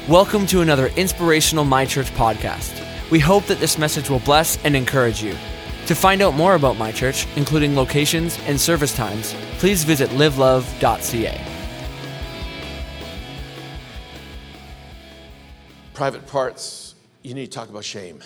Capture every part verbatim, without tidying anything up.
Welcome to another inspirational My Church podcast. We hope that this message will bless and encourage you. To find out more about My Church, including locations and service times, please visit live love dot c a. Private parts, you need to talk about shame.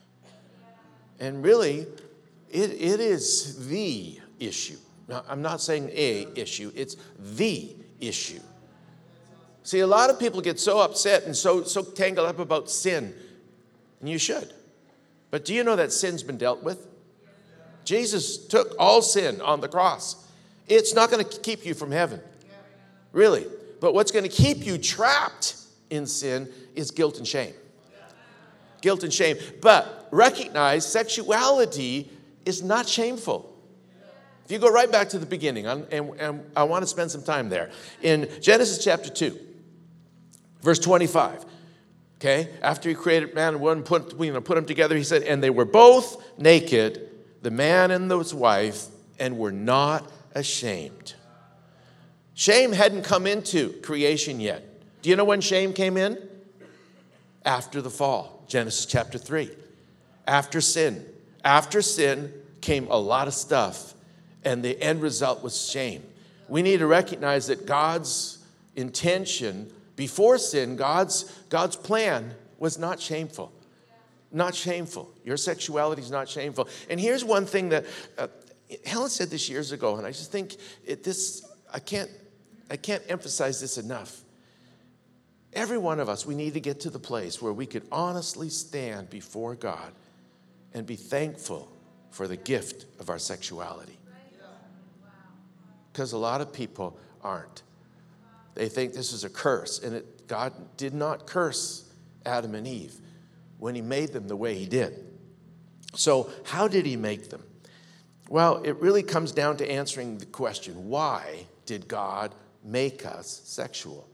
And really, it, it is the issue. Now, I'm not saying a issue, it's the issue. See, a lot of people get so upset and so, so tangled up about sin, and you should. But do you know that sin's been dealt with? Jesus took all sin on the cross. It's not going to keep you from heaven, really. But what's going to keep you trapped in sin is guilt and shame. Guilt and shame. But recognize sexuality is not shameful. If you go right back to the beginning, and, and I want to spend some time there. In Genesis chapter two, verse twenty-five, okay? After he created man and woman, put, you know, put them together, he said, and they were both naked, the man and his wife, and were not ashamed. Shame hadn't come into creation yet. Do you know when shame came in? After the fall, Genesis chapter three. After sin. After sin came a lot of stuff, and the end result was shame. We need to recognize that God's intention before sin, God's, God's plan was not shameful. Not shameful. Your sexuality is not shameful. And here's one thing that uh, Helen said this years ago, and I just think it, this I can't I can't emphasize this enough. Every one of us, we need to get to the place where we could honestly stand before God and be thankful for the gift of our sexuality. Because a lot of people aren't. They think this is a curse, and it, God did not curse Adam and Eve when he made them the way he did. So how did he make them? Well, it really comes down to answering the question, why did God make us sexual?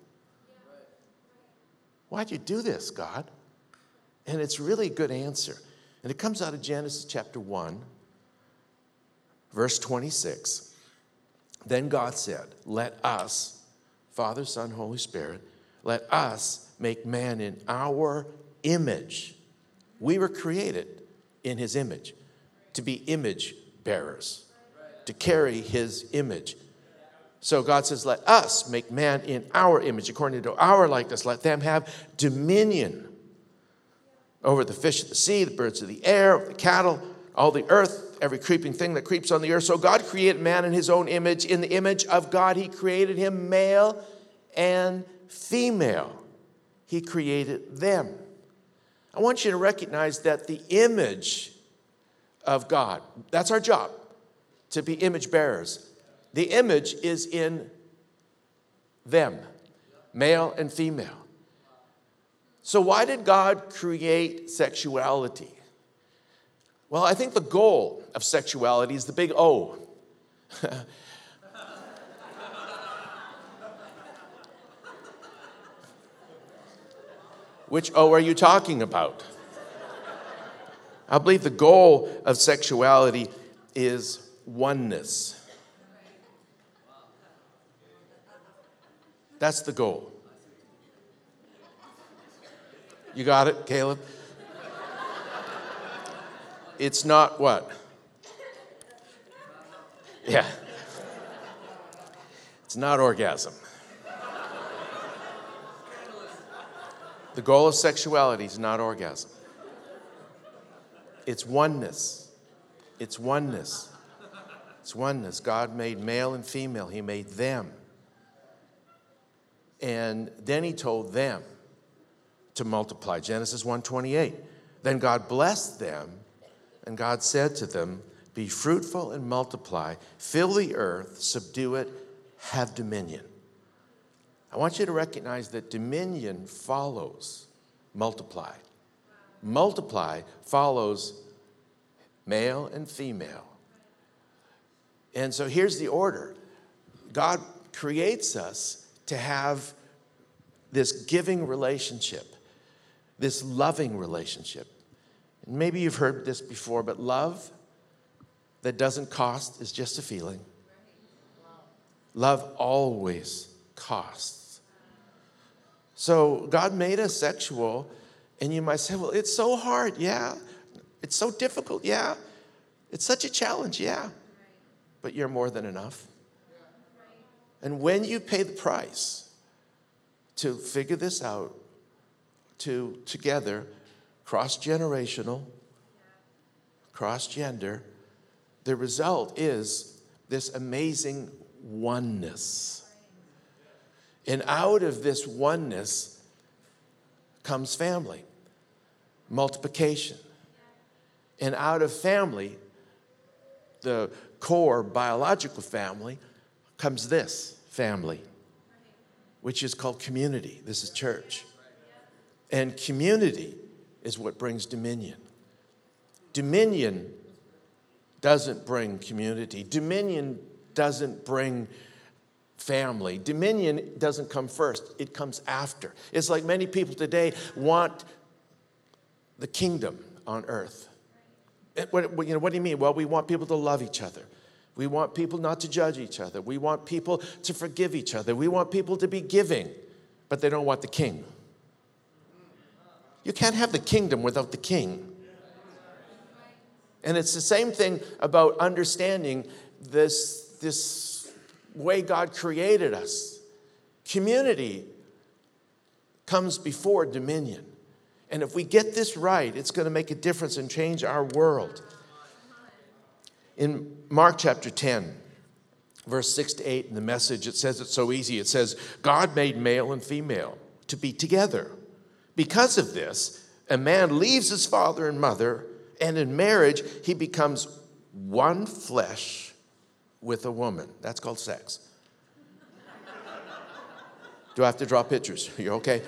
Why'd you do this, God? And it's really a good answer. And it comes out of Genesis chapter one, verse twenty-six. Then God said, let us, Father, Son, Holy Spirit, let us make man in our image. We were created in his image to be image bearers, to carry his image. So God says, let us make man in our image, according to our likeness. Let them have dominion over the fish of the sea, the birds of the air, the cattle, all the earth, every creeping thing that creeps on the earth. So God created man in his own image. In the image of God, he created him, male and female. He created them. I want you to recognize that the image of God, that's our job, to be image bearers. The image is in them, male and female. So why did God create sexuality? Well, I think the goal of sexuality is the big O. Which O are you talking about? I believe the goal of sexuality is oneness. That's the goal. You got it, Caleb? It's not what? Yeah. It's not orgasm. The goal of sexuality is not orgasm. It's oneness. It's oneness. It's oneness. God made male and female. He made them. And then he told them to multiply. Genesis one twenty-eight. Then God blessed them, and God said to them, be fruitful and multiply, fill the earth, subdue it, have dominion. I want you to recognize that dominion follows multiply. Multiply follows male and female. And so here's the order. God creates us to have this giving relationship, this loving relationship. And maybe you've heard this before, but love that doesn't cost is just a feeling. Love always costs. So God made us sexual, and you might say, well, it's so hard. Yeah. It's so difficult. Yeah. It's such a challenge. Yeah. But you're more than enough. And when you pay the price to figure this out, to together, cross-generational, cross-gender, the result is this amazing oneness. And out of this oneness comes family, multiplication. And out of family, the core biological family, comes this family, which is called community. This is church. And community is what brings dominion. Dominion doesn't bring community. Dominion doesn't bring family. Dominion doesn't come first. It comes after. It's like many people today want the kingdom on earth. What, you know, what do you mean? Well, we want people to love each other. We want people not to judge each other. We want people to forgive each other. We want people to be giving, but they don't want the king. You can't have the kingdom without the king. And it's the same thing about understanding this, this way God created us. Community comes before dominion. And if we get this right, it's going to make a difference and change our world. In Mark chapter ten, verse six to eight in the Message, it says it's so easy. It says, God made male and female to be together. Because of this, a man leaves his father and mother, and in marriage, he becomes one flesh with a woman. That's called sex. Do I have to draw pictures? You're okay?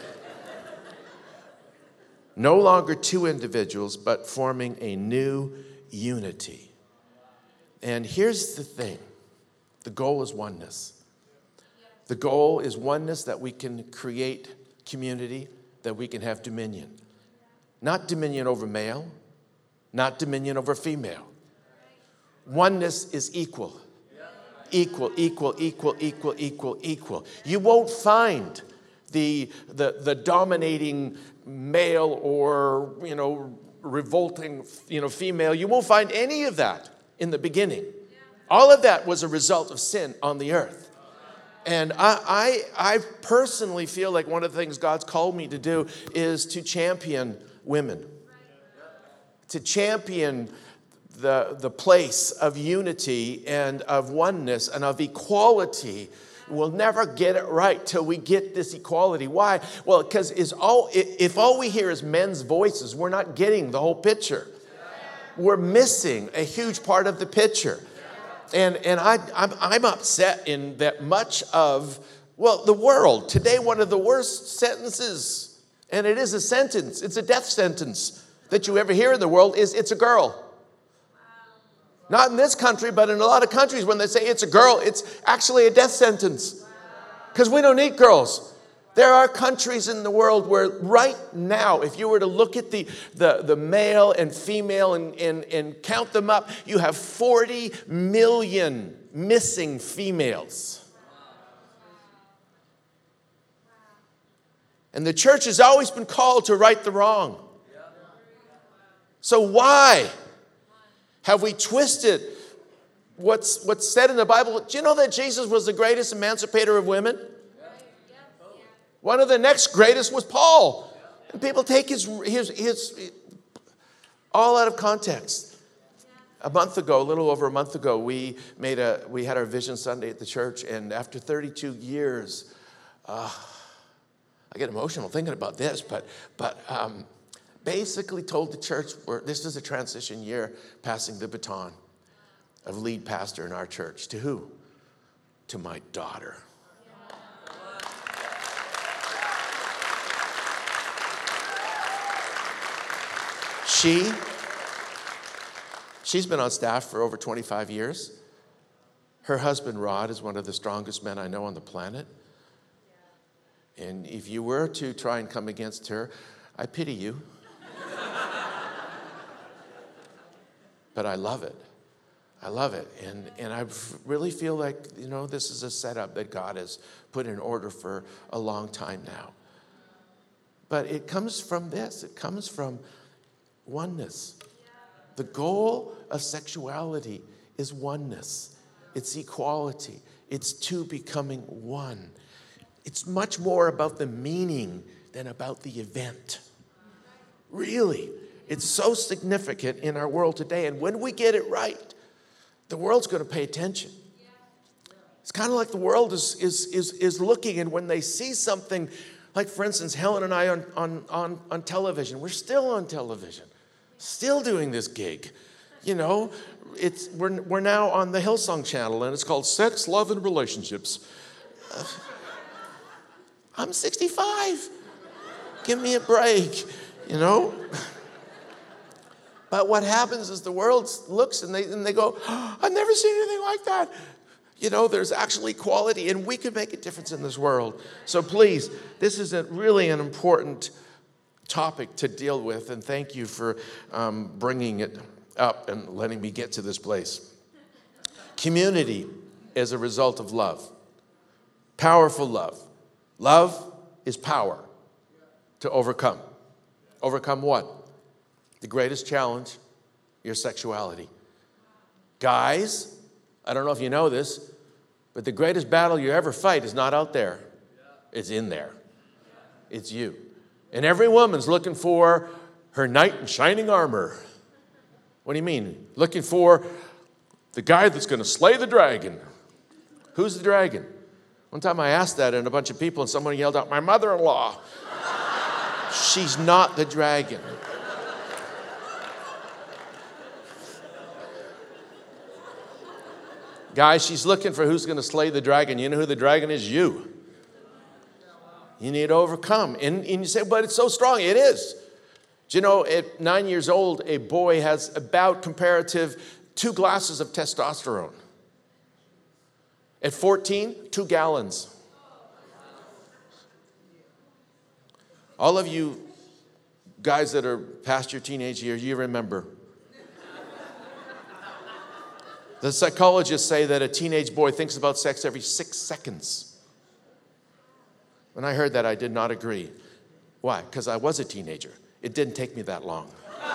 No longer two individuals, but forming a new unity. And here's the thing. The goal is oneness. The goal is oneness, that we can create community, that we can have dominion. Not dominion over male, not dominion over female. Oneness is equal. Equal, equal, equal, equal, equal, equal. You won't find the, the, the dominating male or, you know, revolting, you know, female. You won't find any of that in the beginning. All of that was a result of sin on the earth. And I, I, I personally feel like one of the things God's called me to do is to champion women. To champion the, the place of unity and of oneness and of equality. We'll never get it right till we get this equality. Why? Well, because all, if all we hear is men's voices, we're not getting the whole picture. We're missing a huge part of the picture. And, and I, I'm, I'm upset in that much of, well, the world. Today, one of the worst sentences, and it is a sentence, it's a death sentence that you ever hear in the world, is it's a girl. Not in this country, but in a lot of countries, when they say it's a girl, it's actually a death sentence. Because we don't need girls. There are countries in the world where right now, if you were to look at the, the, the male and female and, and, and count them up, you have forty million missing females. And the church has always been called to right the wrong. So why have we twisted what's, what's said in the Bible? Do you know that Jesus was the greatest emancipator of women? One of the next greatest was Paul. And people take his, his, his all out of context. A month ago, a little over a month ago, we made a we had our Vision Sunday at the church, and after thirty-two years, uh, I get emotional thinking about this, but but um, basically told the church, we're, this is a transition year, passing the baton of lead pastor in our church. To who? To my daughter. She, she's been on staff for over twenty-five years. Her husband, Rod, is one of the strongest men I know on the planet. And if you were to try and come against her, I pity you. But I love it. I love it. And, and I really feel like, you know, this is a setup that God has put in order for a long time now. But it comes from this. It comes from oneness. The goal of sexuality is oneness. It's equality. It's two becoming one. It's much more about the meaning than about the event. Really, it's so significant in our world today. And when we get it right, the world's going to pay attention. It's kind of like the world is, is, is, is looking, and when they see something, like for instance, Helen and I on, on, on, on television, we're still on television, still doing this gig. You know, it's, we're, we're now on the Hillsong channel, and it's called Sex, Love, and Relationships. Uh, I'm sixty-five. Give me a break, you know? But what happens is the world looks and they, and they go, oh, I've never seen anything like that. You know, there's actually equality, and we can make a difference in this world. So please, this is a, really an important topic to deal with, and thank you for um, bringing it up and letting me get to this place. Community is a result of love. Powerful love. Love is power to overcome. Overcome what? The greatest challenge, your sexuality. Guys, I don't know if you know this, but the greatest battle you ever fight is not out there. It's in there. It's you. And every woman's looking for her knight in shining armor. What do you mean? Looking for the guy that's going to slay the dragon. Who's the dragon? One time I asked that and a bunch of people, and someone yelled out, my mother-in-law. She's not the dragon. Guys, she's looking for who's going to slay the dragon. You know who the dragon is? You. You need to overcome. And, and you say, but it's so strong. It is. Do you know, at nine years old, a boy has about comparative two glasses of testosterone. At fourteen, two gallons. All of you guys that are past your teenage years, you remember. The psychologists say that a teenage boy thinks about sex every six seconds. When I heard that, I did not agree. Why? Because I was a teenager. It didn't take me that long.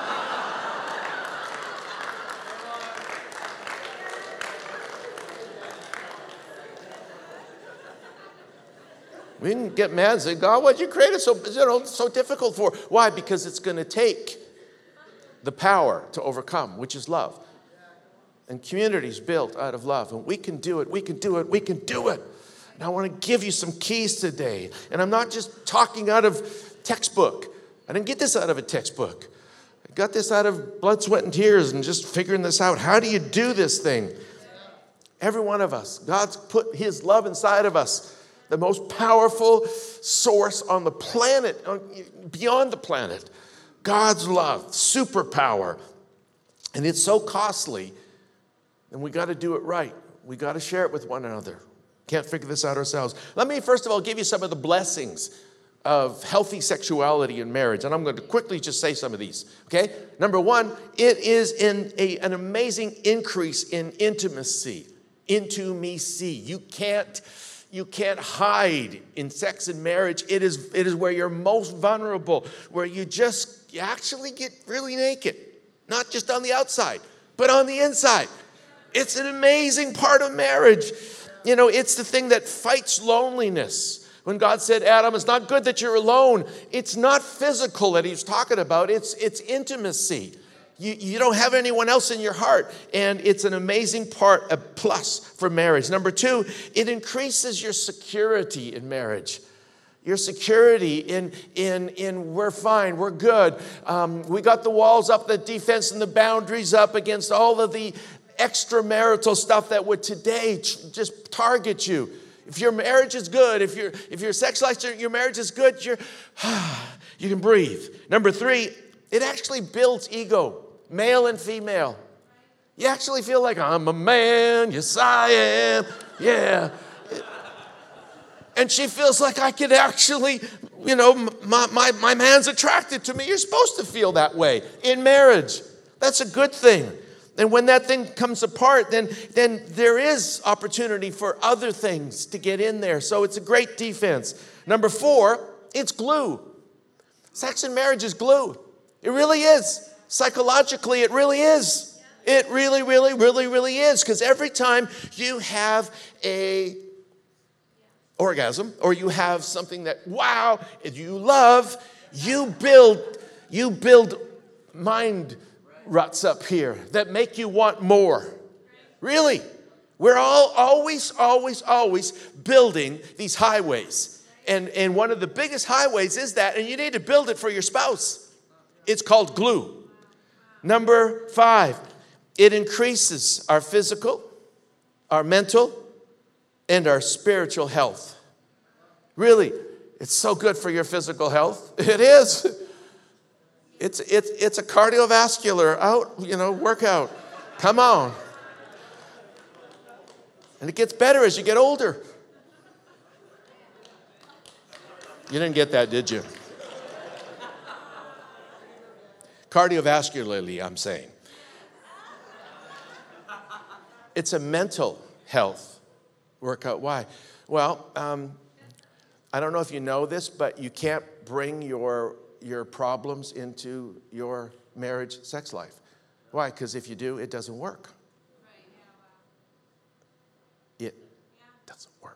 We can get mad and say, God, why'd you create it so, you know, so difficult for? Why? Because it's going to take the power to overcome, which is love. And communities built out of love. And we can do it, we can do it, we can do it. And I want to give you some keys today. And I'm not just talking out of textbook. I didn't get this out of a textbook. I got this out of blood, sweat, and tears and just figuring this out. How do you do this thing? Every one of us, God's put his love inside of us. The most powerful source on the planet, beyond the planet. God's love, superpower. And it's so costly. And we got to do it right. We got to share it with one another. Can't figure this out ourselves. Let me first of all give you some of the blessings of healthy sexuality in marriage. And I'm going to quickly just say some of these. Okay? Number one, it is in a, an amazing increase in intimacy. Intimacy. You can't, you can't hide in sex and marriage. It is, it is where you're most vulnerable, where you just you actually get really naked. Not just on the outside, but on the inside. It's an amazing part of marriage. You know, it's the thing that fights loneliness. When God said, Adam, it's not good that you're alone. It's not physical that he's talking about. It's, it's intimacy. You, you don't have anyone else in your heart. And it's an amazing part, a plus for marriage. Number two, it increases your security in marriage. Your security in, in, in we're fine, we're good. Um, we got the walls up, the defense and the boundaries up against all of the extramarital stuff that would today just target you. If your marriage is good, if your if your sex life, your marriage is good, you're you can breathe. Number three, it actually builds ego, male and female. You actually feel like I'm a man, yes I am, yeah. And she feels like I could actually, you know, my, my, my man's attracted to me. You're supposed to feel that way in marriage. That's a good thing. And when that thing comes apart, then, then there is opportunity for other things to get in there. So it's a great defense. Number four, it's glue. Sex and marriage is glue. It really is. Psychologically, it really is. It really, really, really, really is. Because every time you have a orgasm or you have something that, wow, you love, you build, you build mind ruts up here that make you want more. Really. We're all always, always, always building these highways. And, and one of the biggest highways is that, and you need to build it for your spouse. It's called glue. Number five, it increases our physical, our mental, and our spiritual health. Really, it's so good for your physical health. It is. It's, it's, it's a cardiovascular out, you know, workout. Come on. And it gets better as you get older. You didn't get that, did you? Cardiovascularly, I'm saying. It's a mental health workout. Why? Well, um, I don't know if you know this, but you can't bring your, your problems into your marriage sex life. Why? Because if you do, it doesn't work. It doesn't work.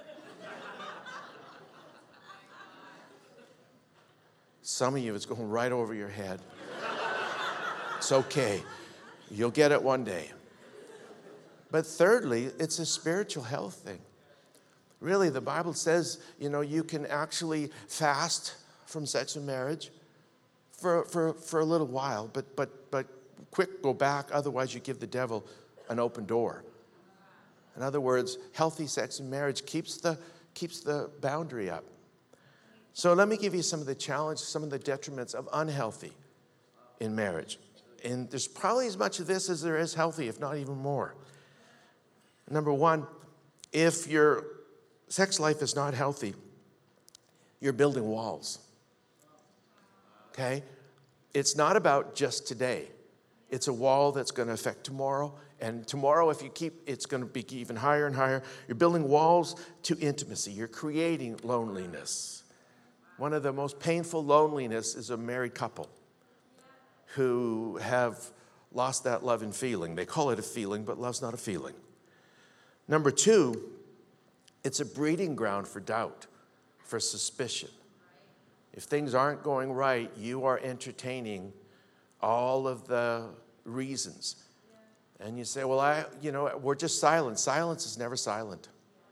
Some of you, it's going right over your head. It's okay. You'll get it one day. But thirdly, it's a spiritual health thing. Really, the Bible says, you know, you can actually fast from sex and marriage for, for, for a little while, but, but, but quick, go back. Otherwise, you give the devil an open door. In other words, healthy sex and marriage keeps the, keeps the boundary up. So let me give you some of the challenges, some of the detriments of unhealthy in marriage. And there's probably as much of this as there is healthy, if not even more. Number one, if your sex life is not healthy, you're building walls. Okay? It's not about just today. It's a wall that's going to affect tomorrow. And tomorrow, if you keep, it's going to be even higher and higher. You're building walls to intimacy. You're creating loneliness. One of the most painful loneliness is a married couple who have lost that love and feeling. They call it a feeling, but love's not a feeling. Number two, it's a breeding ground for doubt, for suspicion. If things aren't going right, you are entertaining all of the reasons. And you say, well, I, you know, we're just silent. Silence is never silent.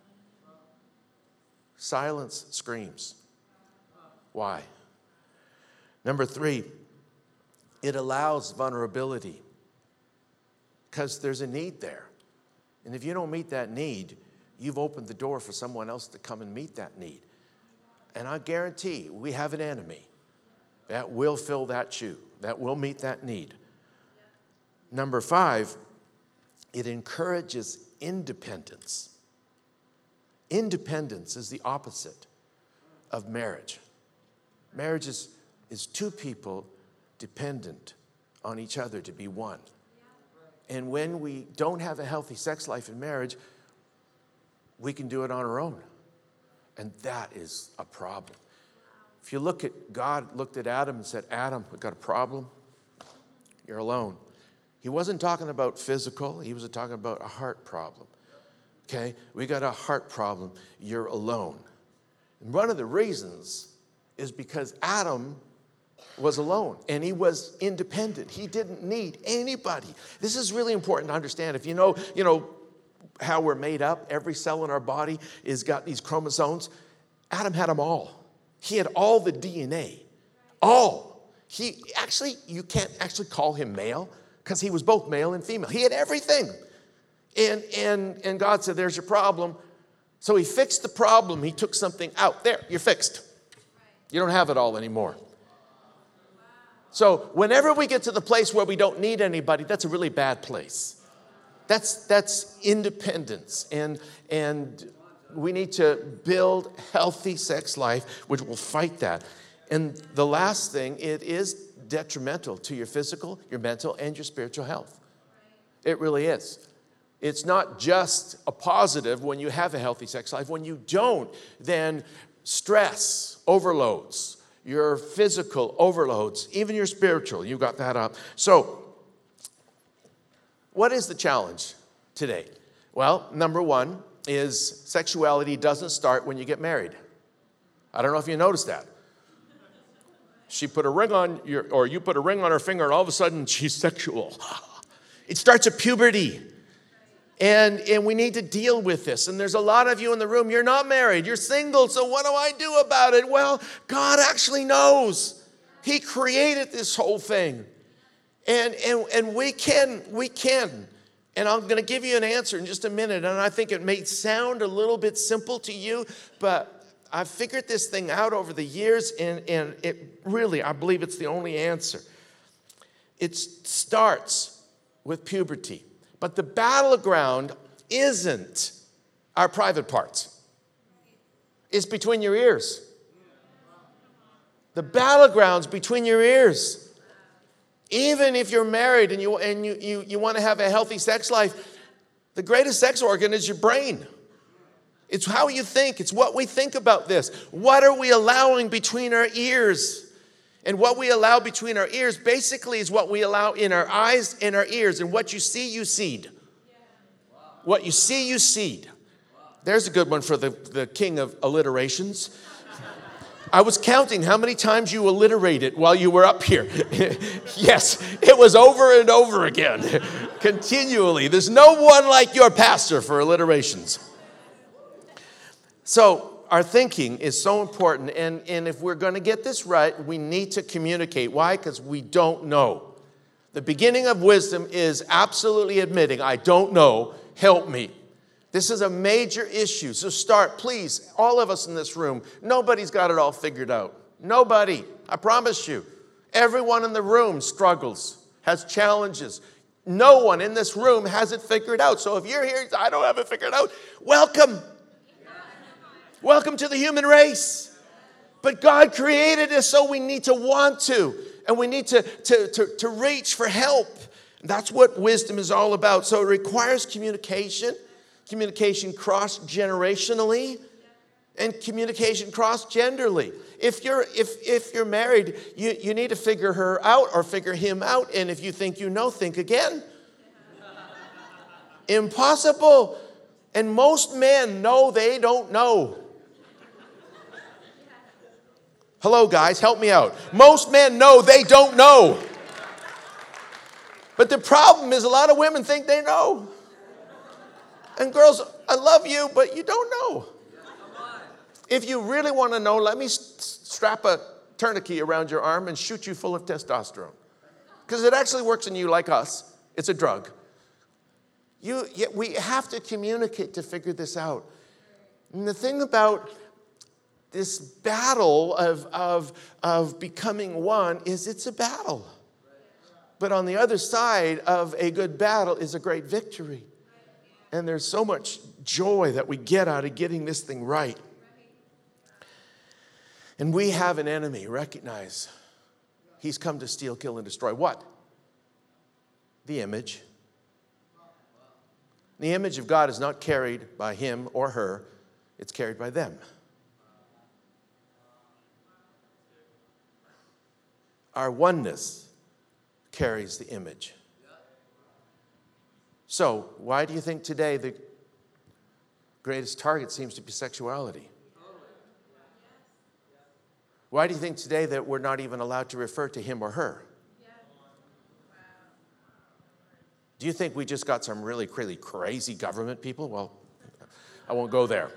Silence screams. Why? Number three, it allows vulnerability because there's a need there. And if you don't meet that need, you've opened the door for someone else to come and meet that need. And I guarantee we have an enemy that will fill that shoe, that will meet that need. Number five, it encourages independence. Independence is the opposite of marriage. Marriage is, is two people dependent on each other to be one. And when we don't have a healthy sex life in marriage, we can do it on our own. And that is a problem. If you look at, God looked at Adam and said, Adam, we've got a problem. You're alone. He wasn't talking about physical. He was talking about a heart problem. Okay? We got a heart problem. You're alone. And one of the reasons is because Adam was alone and he was independent. He didn't need anybody. This is really important to understand. If you know, you know how we're made up, every cell in our body has got these chromosomes. Adam had them all. He had all the D N A. All. He actually, you can't actually call him male because he was both male and female. He had everything. And, and, and God said, there's your problem. So he fixed the problem. He took something out. There, you're fixed. You don't have it all anymore. So whenever we get to the place where we don't need anybody, that's a really bad place. That's, that's independence. And, and we need to build healthy sex life, which will fight that. And the last thing, it is detrimental to your physical, your mental, and your spiritual health. It really is. It's not just a positive when you have a healthy sex life. When you don't, then stress overloads. your physical overloads, even your spiritual. You got that up. So, what is the challenge today? Well, number one is sexuality doesn't start when you get married. I don't know if you noticed that. She put a ring on your, or you put a ring on her finger, and all of a sudden she's sexual. It starts at puberty. And, and we need to deal with this. And there's a lot of you in the room, you're not married, you're single, so what do I do about it? Well, God actually knows. He created this whole thing. And, and, and we can, we can. And I'm going to give you an answer in just a minute. And I think it may sound a little bit simple to you, but I've figured this thing out over the years, and, and it really, I believe it's the only answer. It starts with puberty. But the battleground isn't our private parts. It's between your ears. The battleground's between your ears. Even if you're married and you and you, you, you want to have a healthy sex life, the greatest sex organ is your brain. It's how you think. It's what we think about this. What are we allowing between our ears? And what we allow between our ears basically is what we allow in our eyes and our ears. And what you see, you seed. What you see, you seed. There's a good one for the, the king of alliterations. I was counting how many times you alliterated while you were up here. Yes, it was over and over again, continually. There's no one like your pastor for alliterations. So, our thinking is so important, and, and if we're going to get this right, we need to communicate. Why? Because we don't know. The beginning of wisdom is absolutely admitting, I don't know, help me. This is a major issue. So start, please, all of us in this room, nobody's got it all figured out. Nobody, I promise you. Everyone in the room struggles, has challenges. No one in this room has it figured out. So if you're here, I don't have it figured out, welcome. Welcome to the human race. But God created us, so we need to want to. And we need to, to, to, to reach for help. That's what wisdom is all about. So it requires communication. Communication cross-generationally. And communication cross-genderly. If you're, if, if you're married, you, you need to figure her out or figure him out. And if you think you know, think again. Impossible. And most men know they don't know. Hello, guys, help me out. Most men know they don't know. But the problem is a lot of women think they know. And girls, I love you, but you don't know. If you really want to know, let me strap a tourniquet around your arm and shoot you full of testosterone. Because it actually works in you like us. It's a drug. You, we have to communicate to figure this out. And the thing about this battle of, of, of becoming one is it's a battle. But on the other side of a good battle is a great victory. And there's so much joy that we get out of getting this thing right. And we have an enemy. Recognize he's come to steal, kill, and destroy. What? The image. The image of God is not carried by him or her. It's carried by them. Our oneness carries the image. So, why do you think today the greatest target seems to be sexuality? Why do you think today that we're not even allowed to refer to him or her? Do you think we just got some really, really crazy government people? Well, I won't go there.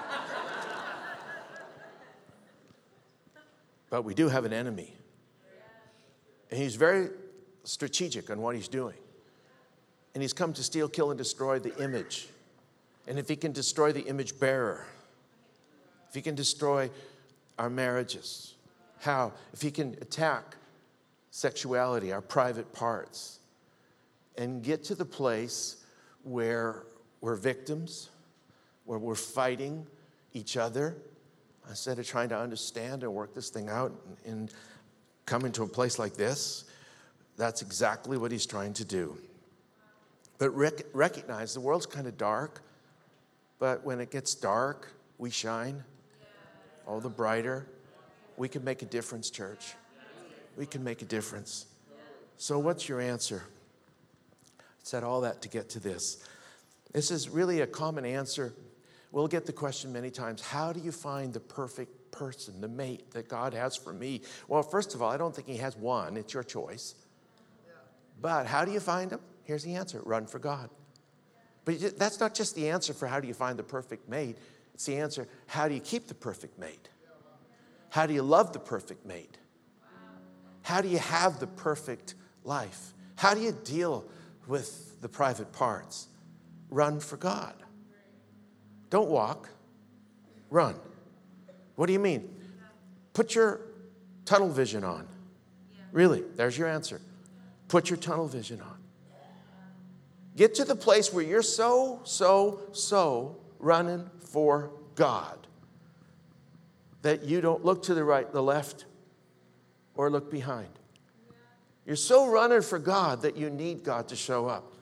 But we do have an enemy. And he's very strategic on what he's doing. And he's come to steal, kill, and destroy the image. And if he can destroy the image bearer, if he can destroy our marriages, how? If he can attack sexuality, our private parts, and get to the place where we're victims, where we're fighting each other, instead of trying to understand and work this thing out and come into a place like this, that's exactly what he's trying to do. But rec- recognize the world's kind of dark, but when it gets dark, we shine all the brighter. We can make a difference, church. We can make a difference. So what's your answer? I said all that to get to this. This is really a common answer. We'll get the question many times, how do you find the perfect person, the mate that God has for me? Well, first of all, I don't think he has one. It's your choice. But how do you find him? Here's the answer. Run for God. But that's not just the answer for how do you find the perfect mate. It's the answer, how do you keep the perfect mate? How do you love the perfect mate? How do you have the perfect life? How do you deal with the private parts? Run for God. Don't walk. Run. What do you mean? Put your tunnel vision on. Really, there's your answer. Put your tunnel vision on. Get to the place where you're so, so, so running for God that you don't look to the right, the left, or look behind. You're so running for God that you need God to show up.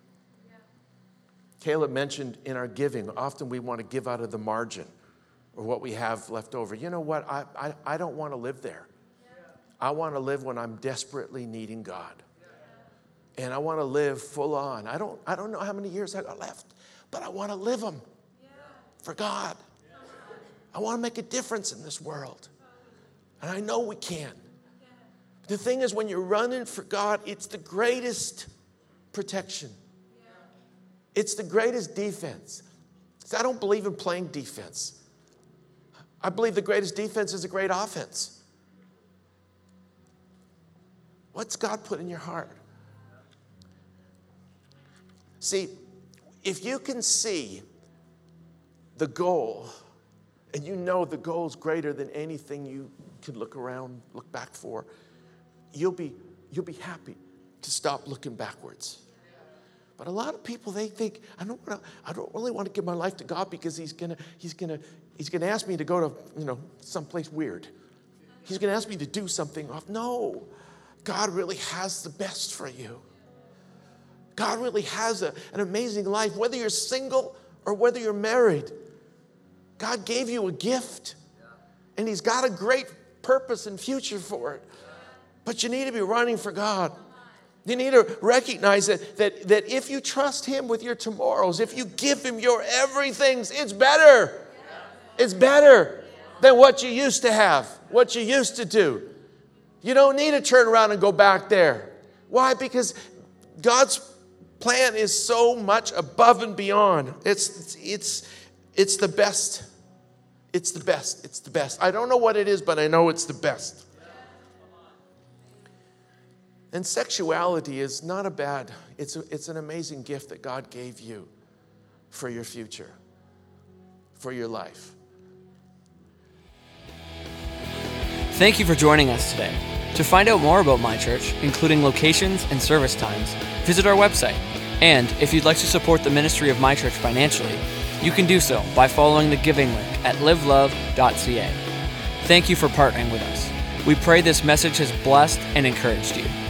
Caleb mentioned in our giving, often we want to give out of the margin or what we have left over. You know what? I, I, I don't want to live there. I want to live when I'm desperately needing God. And I want to live full on. I don't, I don't know how many years I got left, but I want to live them for God. I want to make a difference in this world. And I know we can. The thing is, when you're running for God, it's the greatest protection. It's the greatest defense. I don't believe in playing defense. I believe the greatest defense is a great offense. What's God put in your heart? See, if you can see the goal, and you know the goal is greater than anything you can look around, look back for, you'll be, you'll be happy to stop looking backwards. But a lot of people, they think, I don't wanna, I don't really want to give my life to God because he's gonna, he's gonna, he's gonna ask me to go to, you know, someplace weird. He's gonna ask me to do something off. No, God really has the best for you. God really has a, an amazing life, whether you're single or whether you're married. God gave you a gift, and he's got a great purpose and future for it. But you need to be running for God. You need to recognize that, that, that if you trust him with your tomorrows, if you give him your everythings, it's better. It's better than what you used to have, what you used to do. You don't need to turn around and go back there. Why? Because God's plan is so much above and beyond. It's, it's, it's the best. It's the best. It's the best. I don't know what it is, but I know it's the best. And sexuality is not a bad, it's, a, it's an amazing gift that God gave you for your future, for your life. Thank you for joining us today. To find out more about My Church, including locations and service times, visit our website. And if you'd like to support the ministry of My Church financially, you can do so by following the giving link at live love dot c a. Thank you for partnering with us. We pray this message has blessed and encouraged you.